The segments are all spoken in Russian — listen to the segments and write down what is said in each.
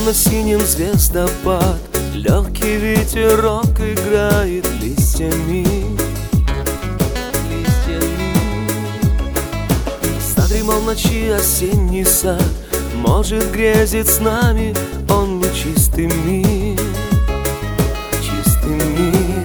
темно-синим звездопад, легкий ветерок играет листьями. Задремал ночи осенний сад, может, грезит с нами он лучистый мир, чистый мир.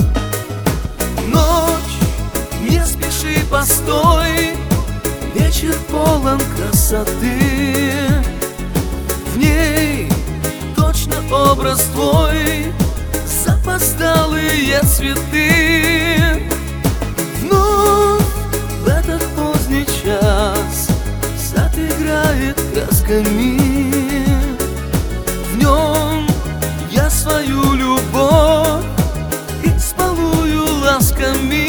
Ночь, не спеши, постой, вечер полон красоты. В ней точно образ твой, запоздалые цветы. Вновь в этот поздний час сад играет красками. В нем я свою любовь исполную ласками.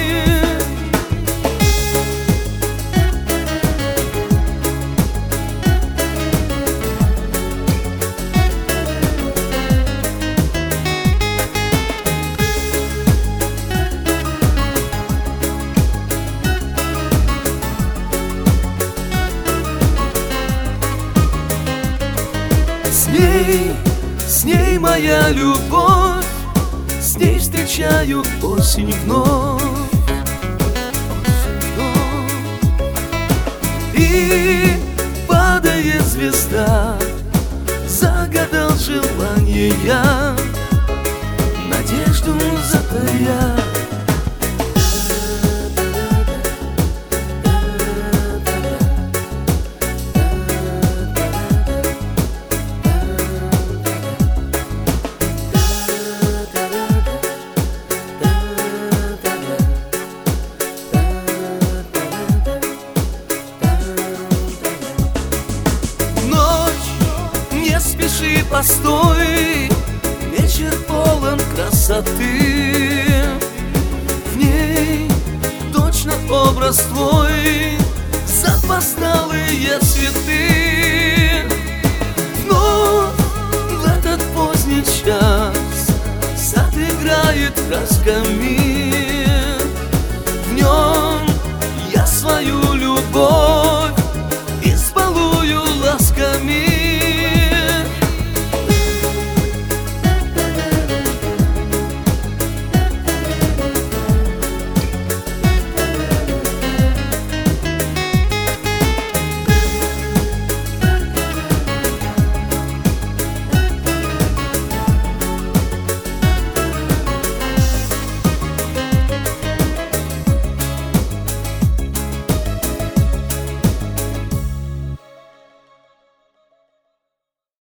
С ней моя любовь, с ней встречаю осень вновь, и падает звезда, загадал желание я, надежду затая. Не спеши, постой, вечер полон красоты. В ней точно образ твой, запоздалые цветы. Вновь в этот поздний час сад играет красками.